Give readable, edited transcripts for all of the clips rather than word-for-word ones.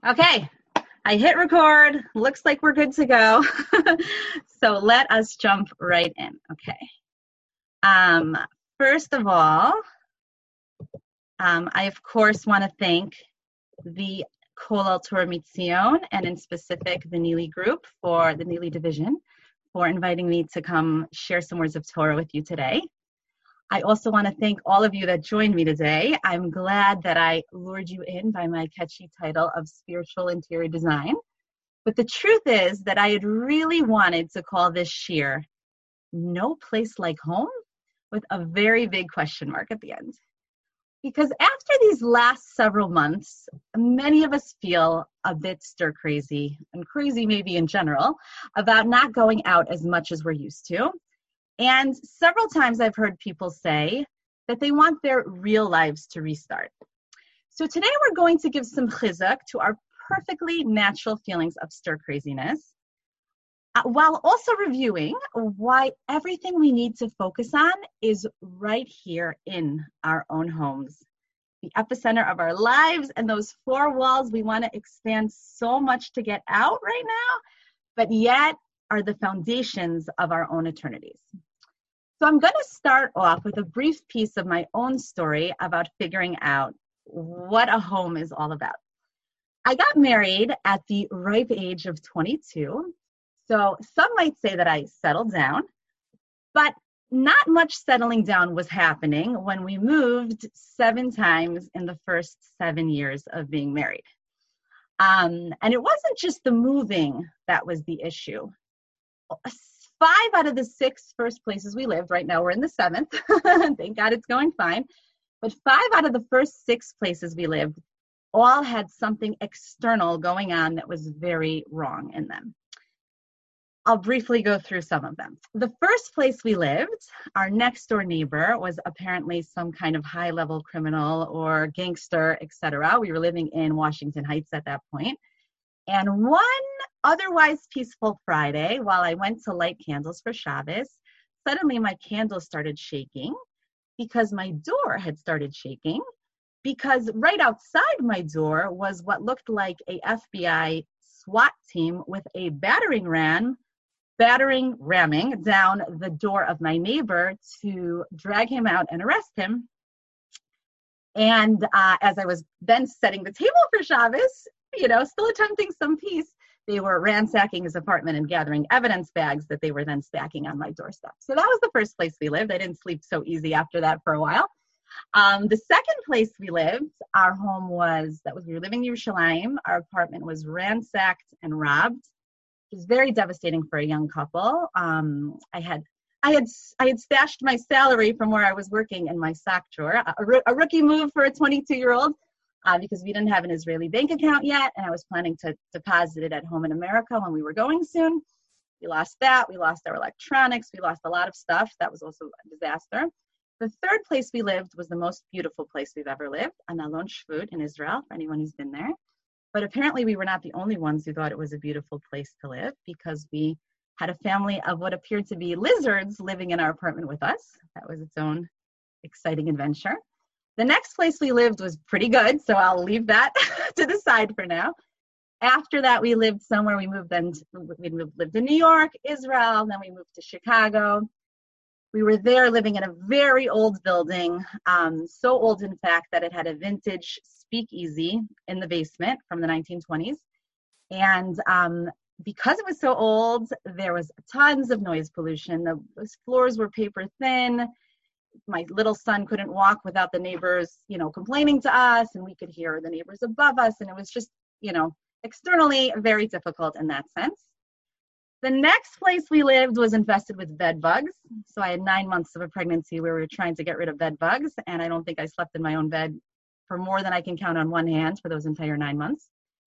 Okay, I hit record. Looks like we're good to go. So let us jump right in. Okay. Um, First of all, I of course want to thank the Kol Torah Mitzion, and in specific the Neely Group for the Neely Division for inviting me to come share some words of Torah with you today. I also want to thank all of you that joined me today. I'm glad that I lured you in by my catchy title of Spiritual Interior Design. But the truth is that I had really wanted to call this shiur No Place Like Home, with a very big question mark at the end. Because after these last several months, many of us feel a bit stir crazy, and crazy maybe in general, about not going out as much as we're used to. And several times I've heard people say that they want their real lives to restart. So today we're going to give some chizuk to our perfectly natural feelings of stir craziness, while also reviewing why everything we need to focus on is right here in our own homes, the epicenter of our lives, and those four walls we want to expand so much to get out right now, but yet are the foundations of our own eternities. So I'm going to start off with a brief piece of my own story about figuring out what a home is all about. I got married at the ripe age of 22, so some might say that I settled down, but not much settling down was happening when we moved 7 times in the first 7 years of being married. And it wasn't just the moving that was the issue. 5 out of the 6 first places we lived, right now we're in the 7th, thank God it's going fine, but 5 out of the first 6 places we lived all had something external going on that was very wrong in them. I'll briefly go through some of them. The first place we lived, our next door neighbor was apparently some kind of high-level criminal or gangster, etc. We were living in Washington Heights at that point. And one otherwise peaceful Friday, while I went to light candles for Shabbos, suddenly my candles started shaking because my door had started shaking, because right outside my door was what looked like a FBI SWAT team with a battering ramming down the door of my neighbor to drag him out and arrest him. And as I was then setting the table for Shabbos, still attempting some peace, they were ransacking his apartment and gathering evidence bags that they were then stacking on my doorstep. So that was the first place we lived. I didn't sleep so easy after that for a while. The second place we lived, we were living in Yerushalayim. Our apartment was ransacked and robbed. It was very devastating for a young couple. I had stashed my salary from where I was working in my sock drawer, a rookie move for a 22-year-old, because we didn't have an Israeli bank account yet, and I was planning to deposit it at home in America when we were going soon. We lost that. We lost our electronics. We lost a lot of stuff. That was also a disaster. The third place we lived was the most beautiful place we've ever lived, on Alon Shvut in Israel, for anyone who's been there. But apparently we were not the only ones who thought it was a beautiful place to live, because we had a family of what appeared to be lizards living in our apartment with us. That was its own exciting adventure. The next place we lived was pretty good, so I'll leave that to the side for now. After that, we lived somewhere. We lived in New York, Israel, then we moved to Chicago. We were there living in a very old building, so old, in fact, that it had a vintage speakeasy in the basement from the 1920s. And because it was so old, there was tons of noise pollution. Those floors were paper thin. My little son couldn't walk without the neighbors, complaining to us, and we could hear the neighbors above us. And it was just, externally very difficult in that sense. The next place we lived was infested with bed bugs. So I had 9 months of a pregnancy where we were trying to get rid of bed bugs, and I don't think I slept in my own bed for more than I can count on one hand for those entire 9 months.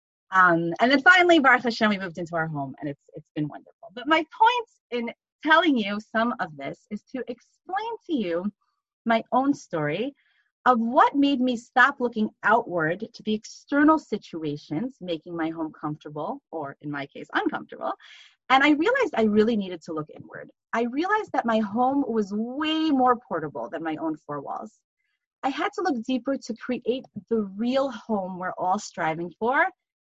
And then finally, Baruch Hashem, we moved into our home, and it's been wonderful. But my point in telling you some of this is to explain to you my own story of what made me stop looking outward to the external situations making my home comfortable, or in my case, uncomfortable. And I realized I really needed to look inward. I realized that my home was way more portable than my own 4 walls. I had to look deeper to create the real home we're all striving for,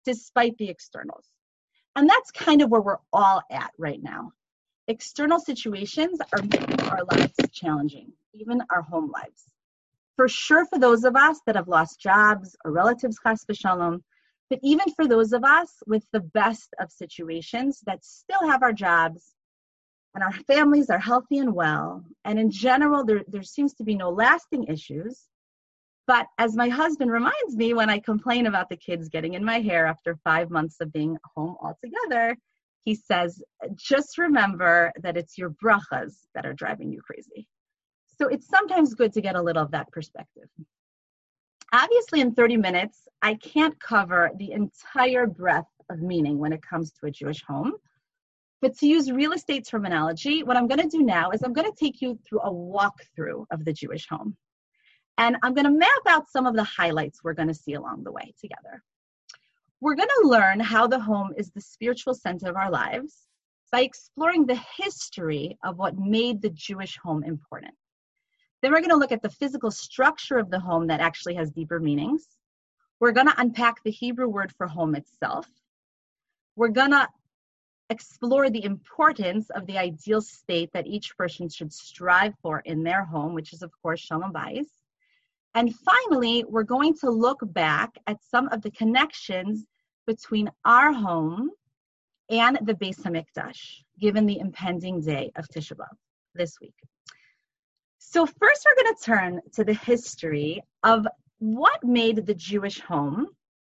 despite the externals. And that's kind of where we're all at right now. External situations are making our lives challenging, even our home lives. For sure, for those of us that have lost jobs or relatives, chas v'shalom, but even for those of us with the best of situations that still have our jobs and our families are healthy and well, and in general, there seems to be no lasting issues. But as my husband reminds me when I complain about the kids getting in my hair after 5 months of being home altogether, he says, just remember that it's your brachas that are driving you crazy. So it's sometimes good to get a little of that perspective. Obviously, in 30 minutes, I can't cover the entire breadth of meaning when it comes to a Jewish home. But to use real estate terminology, what I'm going to do now is I'm going to take you through a walkthrough of the Jewish home. And I'm going to map out some of the highlights we're going to see along the way together. We're going to learn how the home is the spiritual center of our lives by exploring the history of what made the Jewish home important. Then we're going to look at the physical structure of the home that actually has deeper meanings. We're going to unpack the Hebrew word for home itself. We're going to explore the importance of the ideal state that each person should strive for in their home, which is, of course, Shalom Bayis. And finally, we're going to look back at some of the connections between our home and the Beis HaMikdash, given the impending day of Tisha B'Av this week. So first, we're going to turn to the history of what made the Jewish home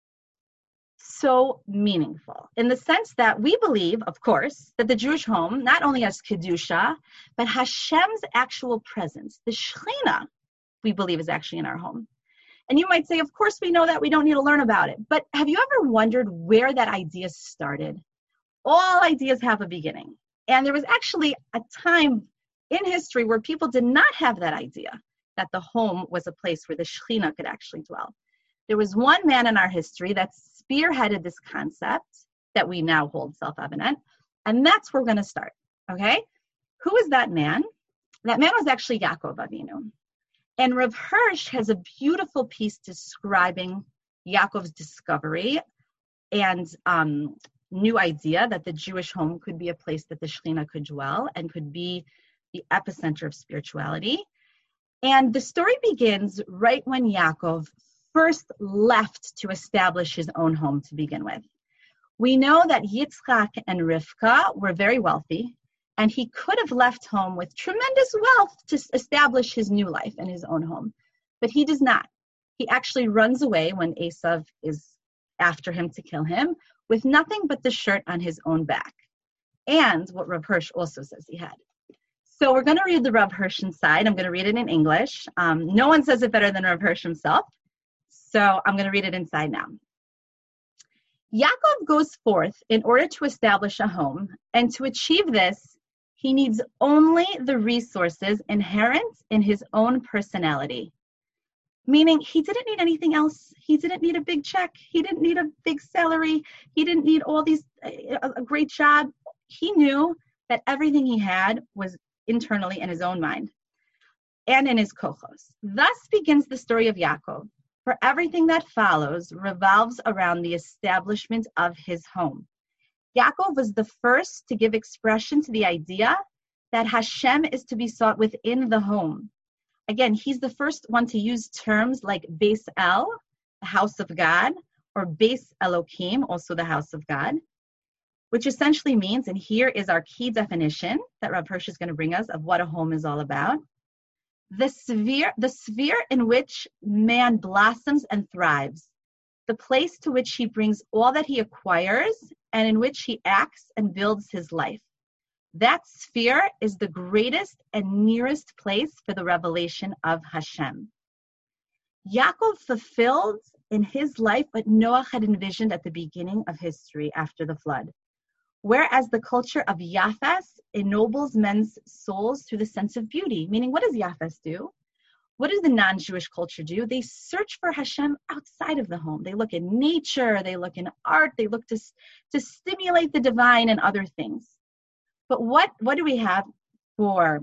so meaningful, in the sense that we believe, of course, that the Jewish home not only has Kedusha, but Hashem's actual presence, the Shekhinah, we believe is actually in our home. And you might say, of course we know that, we don't need to learn about it. But have you ever wondered where that idea started? All ideas have a beginning. And there was actually a time in history where people did not have that idea, that the home was a place where the Shekhinah could actually dwell. There was one man in our history that spearheaded this concept that we now hold self-evident, and that's where we're going to start, okay? Who is that man? That man was actually Yaakov Avinu. And Rav Hirsch has a beautiful piece describing Yaakov's discovery and new idea that the Jewish home could be a place that the Shekhinah could dwell and could be the epicenter of spirituality. And the story begins right when Yaakov first left to establish his own home to begin with. We know that Yitzchak and Rivka were very wealthy, and he could have left home with tremendous wealth to establish his new life in his own home. But he does not. He actually runs away when Esav is after him to kill him with nothing but the shirt on his own back. And what Rav Hirsch also says he had. So we're going to read the Rav Hirsch side. I'm going to read it in English. No one says it better than Rav Hirsch himself. So I'm going to read it inside now. Yaakov goes forth in order to establish a home, and to achieve this, he needs only the resources inherent in his own personality. Meaning he didn't need anything else. He didn't need a big check. He didn't need a big salary. He didn't need all these, a great job. He knew that everything he had was internally in his own mind and in his kochos. Thus begins the story of Yaakov. For everything that follows revolves around the establishment of his home. Yaakov was the first to give expression to the idea that Hashem is to be sought within the home. Again, he's the first one to use terms like Beis El, the house of God, or Beis Elokim, also the house of God, which essentially means, and here is our key definition that Rav Hirsch is going to bring us of what a home is all about, the sphere in which man blossoms and thrives, the place to which he brings all that he acquires and in which he acts and builds his life. That sphere is the greatest and nearest place for the revelation of Hashem. Yaakov fulfilled in his life what Noah had envisioned at the beginning of history after the flood. Whereas the culture of Yafes ennobles men's souls through the sense of beauty. Meaning, what does Yafes do? What does the non-Jewish culture do? They search for Hashem outside of the home. They look in nature, they look in art, they look to stimulate the divine and other things. But what do we have for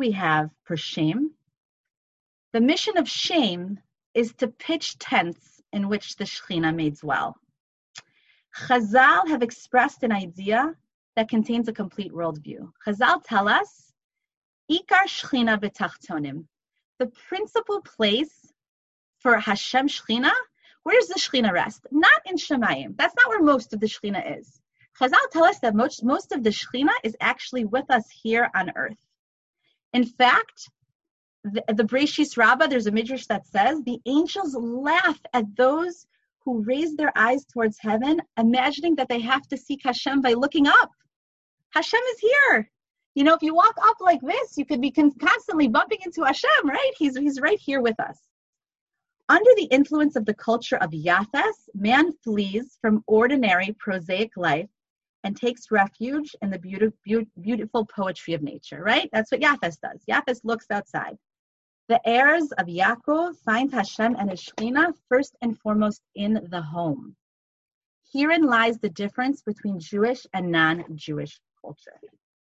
shame? The mission of shame is to pitch tents in which the Shekhinah may dwell. Chazal have expressed an idea that contains a complete worldview. Chazal tell us, Ikar Shekhinah b'tachtonim. The principal place for Hashem Shekhinah, where does the Shekhinah rest? Not in Shemayim. That's not where most of the Shekhinah is. Chazal tell us that most of the Shekhinah is actually with us here on earth. In fact, the Breishis Rabbah, there's a midrash that says the angels laugh at those who raise their eyes towards heaven, imagining that they have to seek Hashem by looking up. Hashem is here. You know, if you walk up like this, you could be constantly bumping into Hashem, right? He's right here with us. Under the influence of the culture of Yafes, man flees from ordinary, prosaic life and takes refuge in the beautiful poetry of nature, right? That's what Yafes does. Yafes looks outside. The heirs of Yaakov find Hashem and His Shekhinah first and foremost in the home. Herein lies the difference between Jewish and non-Jewish culture.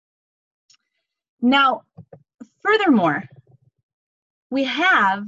Now, furthermore, we have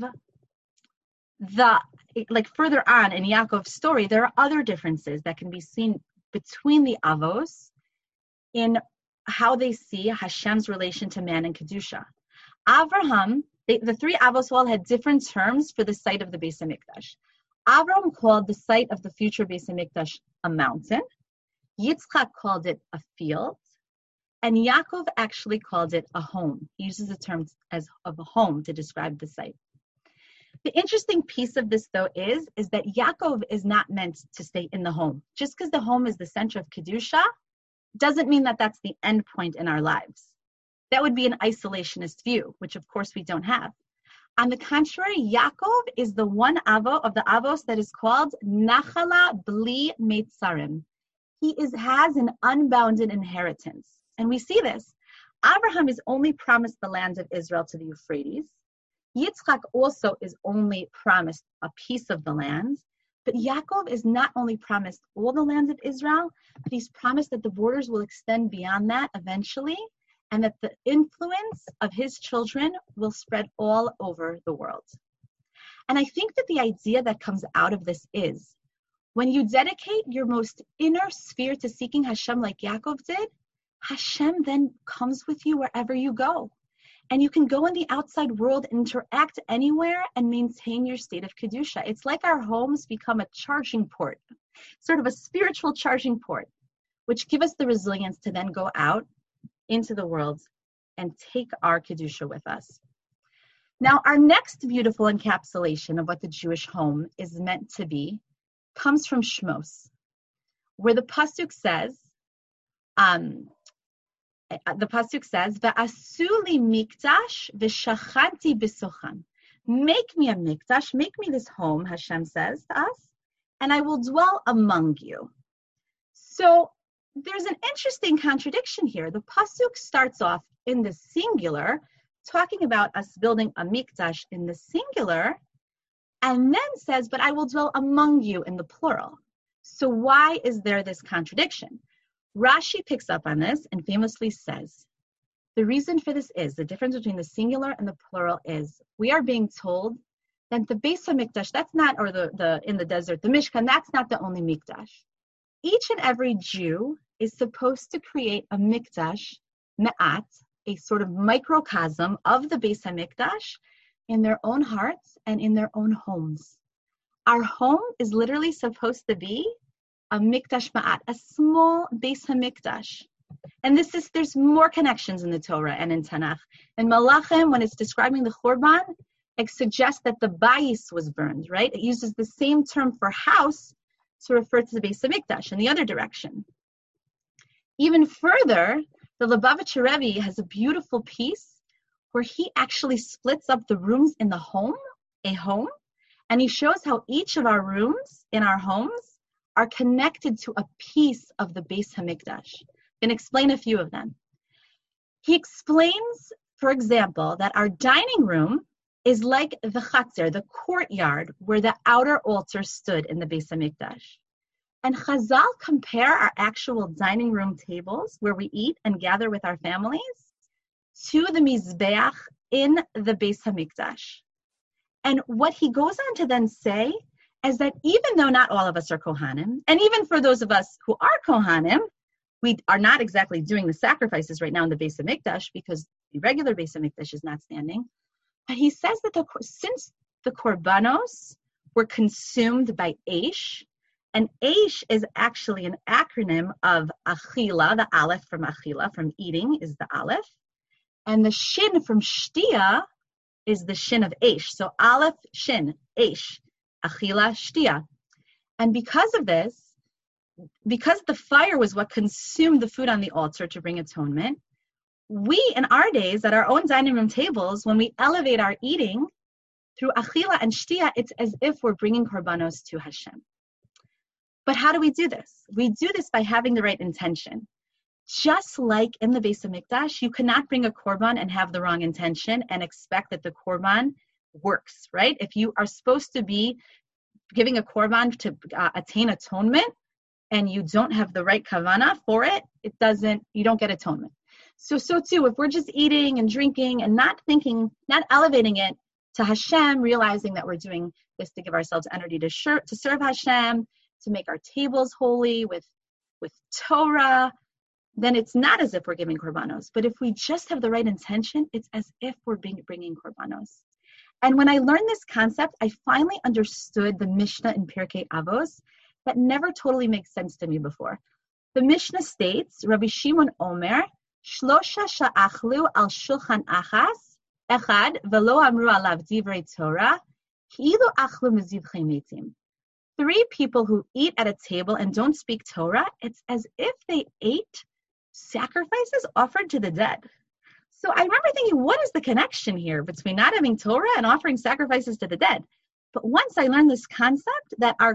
further on in Yaakov's story, there are other differences that can be seen between the Avos in how they see Hashem's relation to man and Kedusha. Avraham, the three Avos all had different terms for the site of the Beis HaMikdash. Avraham called the site of the future Beis HaMikdash a mountain. Yitzchak called it a field. And Yaakov actually called it a home. He uses the term of a home to describe the site. The interesting piece of this, though, is that Yaakov is not meant to stay in the home. Just because the home is the center of Kedusha doesn't mean that that's the end point in our lives. That would be an isolationist view, which of course we don't have. On the contrary, Yaakov is the one Avo of the Avos that is called Nachala Bli Meitzarim. He has an unbounded inheritance. And we see this. Abraham is only promised the land of Israel to the Euphrates. Yitzchak also is only promised a piece of the land. But Yaakov is not only promised all the land of Israel, but he's promised that the borders will extend beyond that eventually, and that the influence of his children will spread all over the world. And I think that the idea that comes out of this is, when you dedicate your most inner sphere to seeking Hashem like Yaakov did, Hashem then comes with you wherever you go. And you can go in the outside world and interact anywhere and maintain your state of Kedusha. It's like our homes become a charging port, sort of a spiritual charging port, which give us the resilience to then go out into the world and take our Kedusha with us. Now, our next beautiful encapsulation of what the Jewish home is meant to be comes from Shmos, where the Pasuk says, "Va'asu li mikdash v'shachanti b'sochan." Make me a mikdash, make me this home, Hashem says to us, and I will dwell among you. So there's an interesting contradiction here. The Pasuk starts off in the singular, talking about us building a mikdash in the singular, and then says, but I will dwell among you in the plural. So why is there this contradiction? Rashi picks up on this and famously says, the reason for this is, the difference between the singular and the plural is, we are being told that the Beis HaMikdash, that's not, or the in the desert, the Mishkan, that's not the only mikdash. Each and every Jew is supposed to create a mikdash, me'at, a sort of microcosm of the Beis HaMikdash in their own hearts and in their own homes. Our home is literally supposed to be a mikdash ma'at, a small Beis HaMikdash. And there's more connections in the Torah and in Tanakh. In Malachim, when it's describing the Churban, it suggests that the bayis was burned, right? It uses the same term for house to refer to the Beis HaMikdash in the other direction. Even further, the Lubavitcher Rebbe has a beautiful piece where he actually splits up the rooms in the home, a home, and he shows how each of our rooms in our homes are connected to a piece of the Beis HaMikdash. I'm going to explain a few of them. He explains, for example, that our dining room is like the Chatzer, the courtyard where the outer altar stood in the Beis HaMikdash. And Chazal compare our actual dining room tables where we eat and gather with our families to the Mizbeach in the Beis HaMikdash. And what he goes on to then say is that even though not all of us are Kohanim, and even for those of us who are Kohanim, we are not exactly doing the sacrifices right now in the Beis HaMikdash because the regular Beis HaMikdash is not standing. But he says that since the korbanos were consumed by Eish, and Eish is actually an acronym of Achila, the Aleph from Achila, from eating is the Aleph, and the Shin from Shtia is the Shin of Eish. So Aleph, Shin, Eish, Achila, Shtia. And because of this, because the fire was what consumed the food on the altar to bring atonement, we in our days at our own dining room tables, when we elevate our eating through Achila and Shtia, it's as if we're bringing korbanos to Hashem. But how do we do this? We do this by having the right intention. Just like in the Beis HaMikdash, you cannot bring a korban and have the wrong intention and expect that the korban works, right? If you are supposed to be giving a korban to attain atonement and you don't have the right kavana for it, you don't get atonement. So too, if we're just eating and drinking and not thinking, not elevating it to Hashem, realizing that we're doing this to give ourselves energy to serve Hashem, to make our tables holy with Torah, then it's not as if we're giving korbanos. But if we just have the right intention, it's as if we're bringing korbanos. And when I learned this concept, I finally understood the Mishnah in Pirkei Avos that never totally makes sense to me before. The Mishnah states, Rabbi Shimon Omer, Shlosha sha'achlu al shulchan echad velo amru alav divrei Torah, ki'ilu achlu mezivchei metim. 3 people who eat at a table and don't speak Torah, it's as if they ate sacrifices offered to the dead. So I remember thinking, what is the connection here between not having Torah and offering sacrifices to the dead? But once I learned this concept that our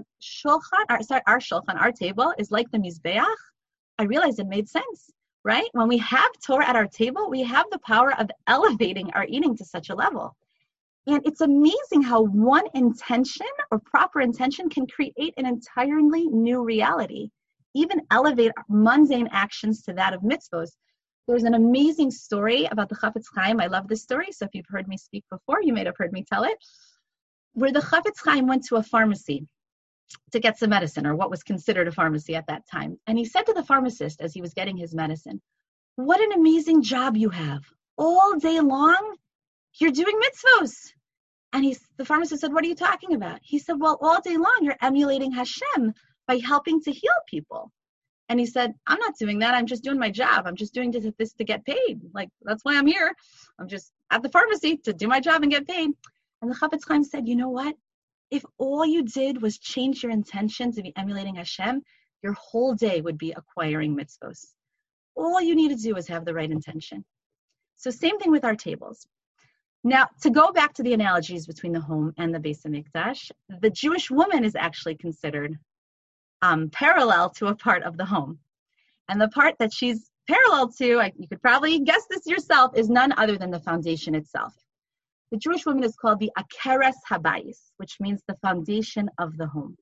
table is like the Mizbeach, I realized it made sense, right? When we have Torah at our table, we have the power of elevating our eating to such a level. And it's amazing how one intention or proper intention can create an entirely new reality, even elevate mundane actions to that of mitzvos. There's an amazing story about the Chafetz Chaim. I love this story, so if you've heard me speak before, you may have heard me tell it, where the Chafetz Chaim went to a pharmacy to get some medicine, or what was considered a pharmacy at that time. And he said to the pharmacist as he was getting his medicine, "What an amazing job you have. All day long, you're doing mitzvos." And the pharmacist said, "What are you talking about?" He said, "Well, all day long, you're emulating Hashem by helping to heal people." And he said, "I'm not doing that. I'm just doing my job. I'm just doing this to get paid. Like, that's why I'm here. I'm just at the pharmacy to do my job and get paid." And the Chafetz Chaim said, "You know what? If all you did was change your intention to be emulating Hashem, your whole day would be acquiring mitzvos. All you need to do is have the right intention." So same thing with our tables. Now, to go back to the analogies between the home and the Beis HaMikdash, the Jewish woman is actually considered parallel to a part of the home. And the part that she's parallel to, you could probably guess this yourself, is none other than the foundation itself. The Jewish woman is called the Akeres Habayis, which means the foundation of the home.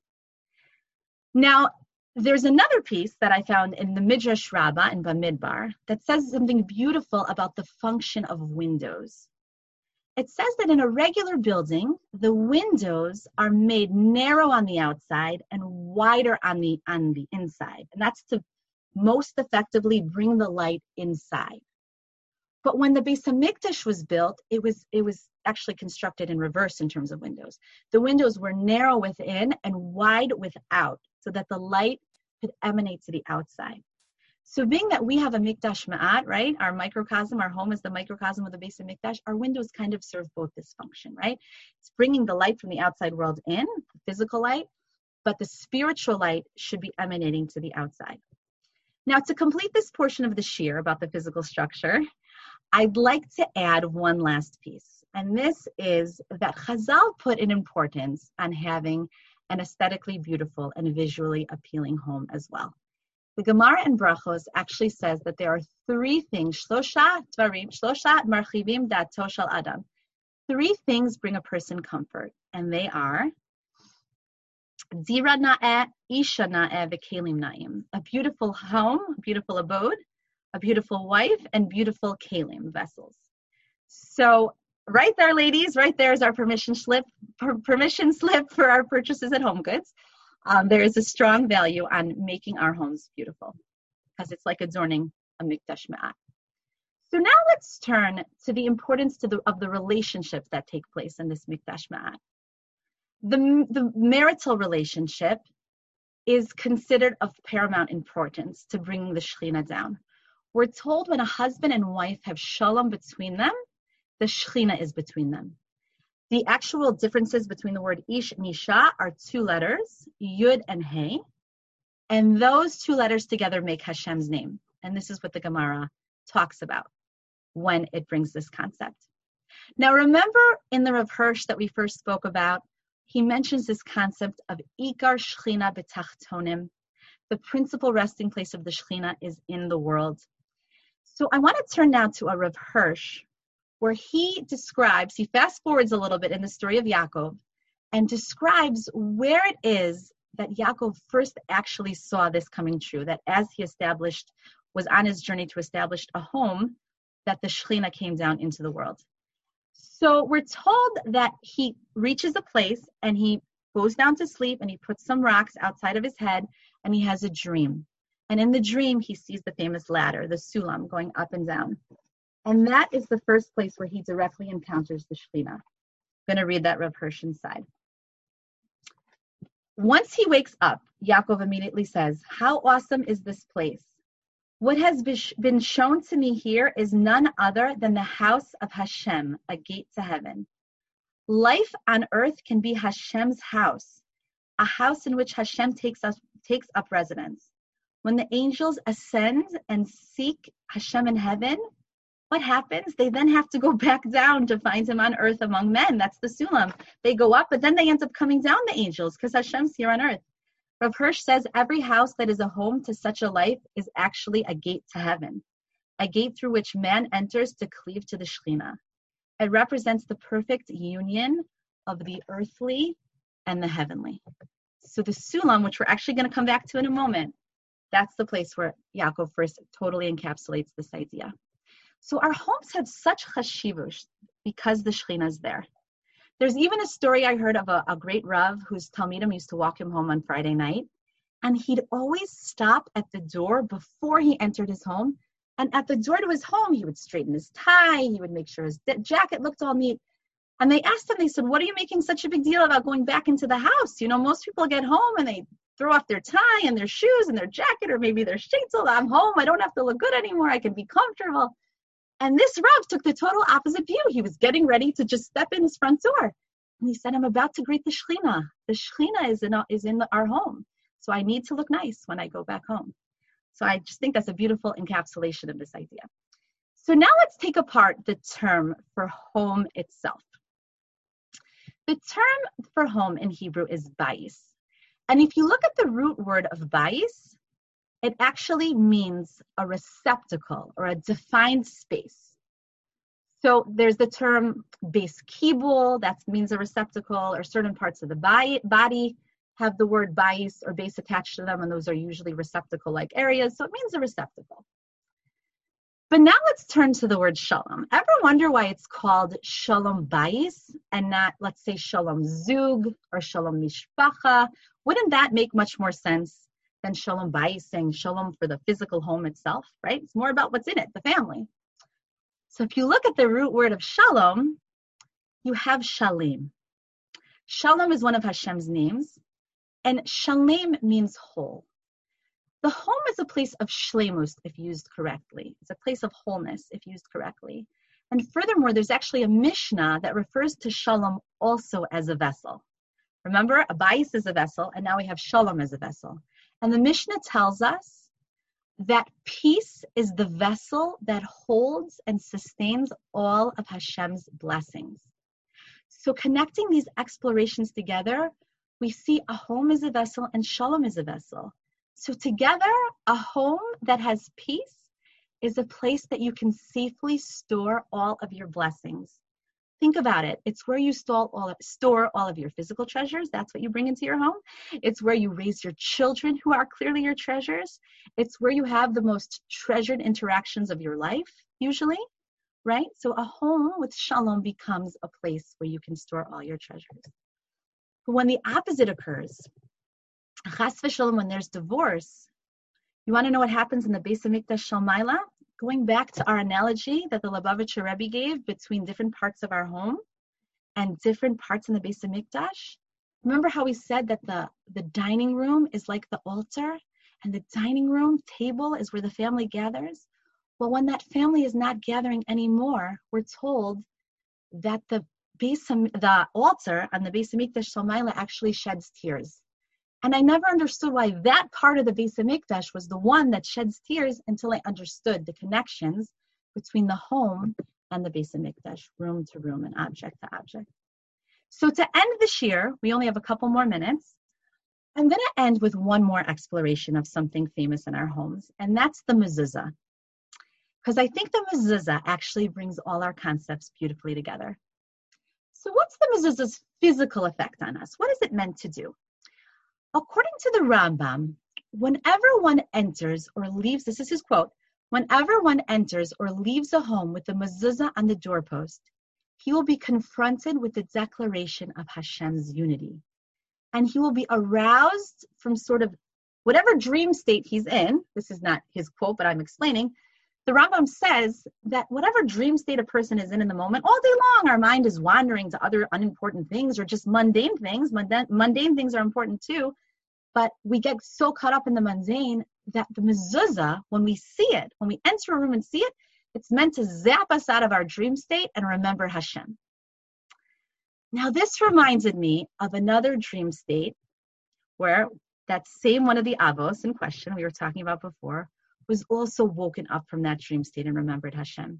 Now, there's another piece that I found in the Midrash Rabbah in Bamidbar that says something beautiful about the function of windows. It says that in a regular building, the windows are made narrow on the outside and wider on the inside. And that's to most effectively bring the light inside. But when the Beis HaMikdash was built, it was actually constructed in reverse in terms of windows. The windows were narrow within and wide without, so that the light could emanate to the outside. So being that we have a Mikdash Ma'at, right? Our microcosm, our home is the microcosm of the Beis HaMikdash. Our windows kind of serve both this function, right? It's bringing the light from the outside world in, the physical light, but the spiritual light should be emanating to the outside. Now, to complete this portion of the shir about the physical structure, I'd like to add one last piece. And this is that Chazal put an importance on having an aesthetically beautiful and visually appealing home as well. The Gemara in Brachos actually says that there are 3 things, shlosha marchivim dato shel adam. 3 things bring a person comfort, and they are dira na'eh, isha na'eh, v'kelim na'im. A beautiful home, a beautiful abode, a beautiful wife, and beautiful kelim, vessels. So Right there, ladies, right there is our permission slip for our purchases at Home Goods. There is a strong value on making our homes beautiful because it's like adorning a Mikdash Ma'at. So now let's turn to the importance of the relationships that take place in this Mikdash Ma'at. The marital relationship is considered of paramount importance to bring the Shekhinah down. We're told when a husband and wife have shalom between them, the Shekhinah is between them. The actual differences between the word ish and isha are two letters, yud and hey, and those two letters together make Hashem's name. And this is what the Gemara talks about when it brings this concept. Now remember in the Rav Hirsch that we first spoke about, he mentions this concept of Ikar Shechina B'Tachtonim. The principal resting place of the Shekhinah is in the world. So I want to turn now to a Rav Hirsch, where he fast forwards a little bit in the story of Yaakov, and describes where it is that Yaakov first actually saw this coming true, that as he was on his journey to establish a home, that the Shekhinah came down into the world. So we're told that he reaches a place and he goes down to sleep and he puts some rocks outside of his head and he has a dream. And in the dream, he sees the famous ladder, the Sulam, going up and down. And that is the first place where he directly encounters the Shekhinah. I'm going to read that Rav Hirsch inside. Once he wakes up, Yaakov immediately says, "How awesome is this place? What has been shown to me here is none other than the house of Hashem, a gate to heaven. Life on earth can be Hashem's house, a house in which Hashem takes up residence. When the angels ascend and seek Hashem in heaven, what happens? They then have to go back down to find him on earth among men. That's the Sulam. They go up, but then they end up coming down, the angels, because Hashem's here on earth. Rav Hirsch says every house that is a home to such a life is actually a gate to heaven, a gate through which man enters to cleave to the Shekhinah. It represents the perfect union of the earthly and the heavenly. So the Sulam, which we're actually going to come back to in a moment, that's the place where Yaakov first totally encapsulates this idea. So our homes have such chashivus because the Shekhinah is there. There's even a story I heard of a great Rav whose Talmidim used to walk him home on Friday night, and he'd always stop at the door before he entered his home, and at the door to his home, he would straighten his tie, he would make sure his jacket looked all neat, and they asked him, they said, "What are you making such a big deal about going back into the house? You know, most people get home and they throw off their tie and their shoes and their jacket, or maybe their sheitel. I'm home, I don't have to look good anymore, I can be comfortable." And this Rav took the total opposite view. He was getting ready to just step in his front door. And he said, "I'm about to greet the Shekhinah. The Shekhinah is in our home. So I need to look nice when I go back home." So I just think that's a beautiful encapsulation of this idea. So now let's take apart the term for home itself. The term for home in Hebrew is bayis. And if you look at the root word of bayis, it actually means a receptacle or a defined space. So there's the term base kibul, that means a receptacle, or certain parts of the body have the word bayis or base attached to them, and those are usually receptacle-like areas, so it means a receptacle. But now let's turn to the word shalom. Ever wonder why it's called shalom bayis and not, let's say, shalom zug or shalom mishpacha? Wouldn't that make much more sense than shalom bayis, saying shalom for the physical home itself, right? It's more about what's in it, the family. So if you look at the root word of shalom, you have shalem. Shalom is one of Hashem's names, and shalem means whole. The home is a place of shlemus if used correctly. It's a place of wholeness if used correctly. And furthermore, there's actually a Mishnah that refers to shalom also as a vessel. Remember, a bayis is a vessel, and now we have shalom as a vessel. And the Mishnah tells us that peace is the vessel that holds and sustains all of Hashem's blessings. So connecting these explorations together, we see a home is a vessel and shalom is a vessel. So together, a home that has peace is a place that you can safely store all of your blessings. Think about it. It's where you store all of your physical treasures. That's what you bring into your home. It's where you raise your children, who are clearly your treasures. It's where you have the most treasured interactions of your life, usually. right? So a home with shalom becomes a place where you can store all your treasures. But when the opposite occurs, chas v'shalom, when there's divorce, you want to know what happens in the Beis Hamikdash Shel Maila? Going back to our analogy that the Lubavitcher Rebbe gave between different parts of our home and different parts in the Beis Hamikdash. Remember how we said that the dining room is like the altar, and the dining room table is where the family gathers? Well, when that family is not gathering anymore, we're told that the altar on the Beis Hamikdash Shel Maila actually sheds tears. And I never understood why that part of the Beis Hamikdash was the one that sheds tears until I understood the connections between the home and the Beis Hamikdash, room to room and object to object. So to end this year, we only have a couple more minutes. I'm going to end with one more exploration of something famous in our homes, and that's the mezuzah. Because I think the mezuzah actually brings all our concepts beautifully together. So what's the mezuzah's physical effect on us? What is it meant to do? According to the Rambam, whenever one enters or leaves, this is his quote, whenever one enters or leaves a home with the mezuzah on the doorpost, he will be confronted with the declaration of Hashem's unity. And he will be aroused from sort of whatever dream state he's in. This is not his quote, but I'm explaining. The Rambam says that whatever dream state a person is in the moment, all day long, our mind is wandering to other unimportant things or just mundane things. Mundane things are important too, but we get so caught up in the mundane that the mezuzah, when we see it, when we enter a room and see it, it's meant to zap us out of our dream state and remember Hashem. Now, this reminded me of another dream state where that same one of the avos in question we were talking about before was also woken up from that dream state and remembered Hashem.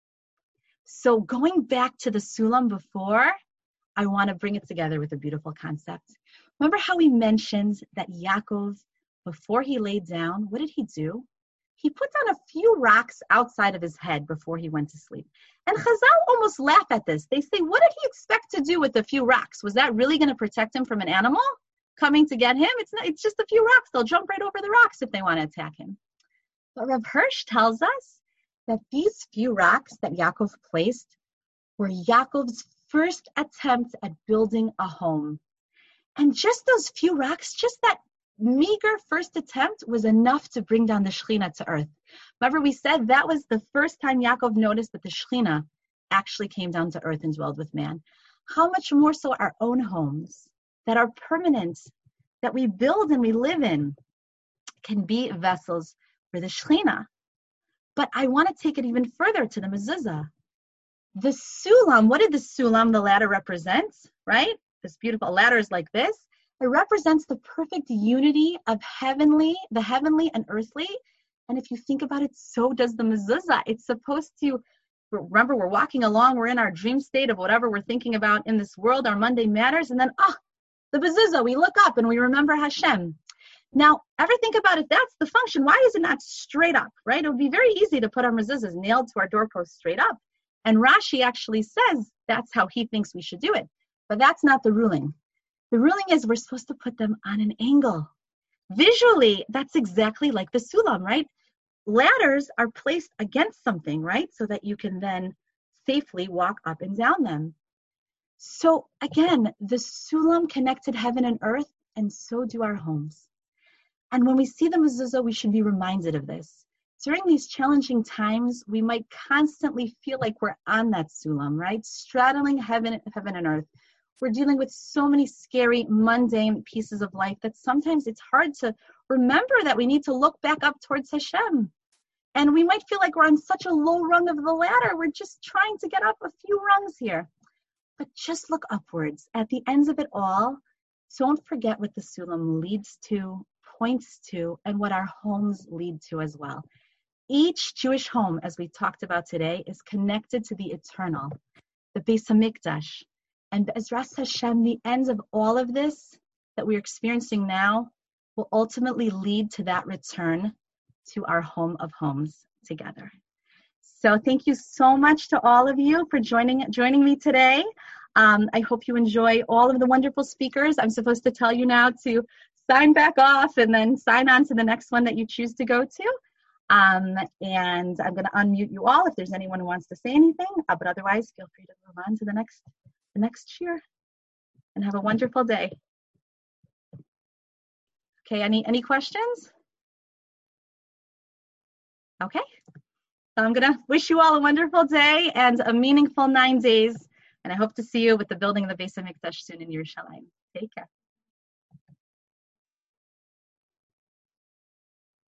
So going back to the Sulam before, I want to bring it together with a beautiful concept. Remember how we mentioned that Yaakov, before he laid down, what did he do? He put down a few rocks outside of his head before he went to sleep. And Chazal almost laugh at this. They say, what did he expect to do with a few rocks? Was that really going to protect him from an animal coming to get him? It's just a few rocks. They'll jump right over the rocks if they want to attack him. But Rav Hirsch tells us that these few rocks that Yaakov placed were Yaakov's first attempt at building a home. And just those few rocks, just that meager first attempt was enough to bring down the Shekhinah to earth. Remember, we said that was the first time Yaakov noticed that the Shekhinah actually came down to earth and dwelled with man. How much more so our own homes that are permanent, that we build and we live in, can be vessels for the Shekhinah. But I want to take it even further to the mezuzah. The Sulam, what did the Sulam, the ladder, represent, right? This beautiful ladder is like this. It represents the perfect unity of the heavenly and earthly. And if you think about it, so does the mezuzah. It's supposed to, remember, we're walking along, we're in our dream state of whatever we're thinking about in this world, our mundane matters, and then, the mezuzah, we look up and we remember Hashem. Now, ever think about it, that's the function. Why is it not straight up, right? It would be very easy to put our mezuzahs nailed to our doorpost straight up. And Rashi actually says that's how he thinks we should do it. But that's not the ruling. The ruling is we're supposed to put them on an angle. Visually, that's exactly like the Sulam, right? Ladders are placed against something, right? So that you can then safely walk up and down them. So again, the Sulam connected heaven and earth, and so do our homes. And when we see the mezuzah, we should be reminded of this. During these challenging times, we might constantly feel like we're on that Sulam, right? Straddling heaven and earth. We're dealing with so many scary, mundane pieces of life that sometimes it's hard to remember that we need to look back up towards Hashem. And we might feel like we're on such a low rung of the ladder. We're just trying to get up a few rungs here. But just look upwards. At the ends of it all, don't forget what the Sulam leads to, points to, and what our homes lead to as well. Each Jewish home, as we talked about today, is connected to the eternal, the Beis Hamikdash. And Be'ezras Hashem, the ends of all of this that we're experiencing now will ultimately lead to that return to our home of homes together. So thank you so much to all of you for joining me today. I hope you enjoy all of the wonderful speakers. I'm supposed to tell you now to sign back off and then sign on to the next one that you choose to go to. And I'm going to unmute you all if there's anyone who wants to say anything, but otherwise feel free to move on to the next shir, and have a wonderful day. Okay, any questions? Okay, so I'm gonna wish you all a wonderful day and a meaningful 9 days, and I hope to see you with the building of the Beis HaMikdash soon in Yerushalayim. Take care.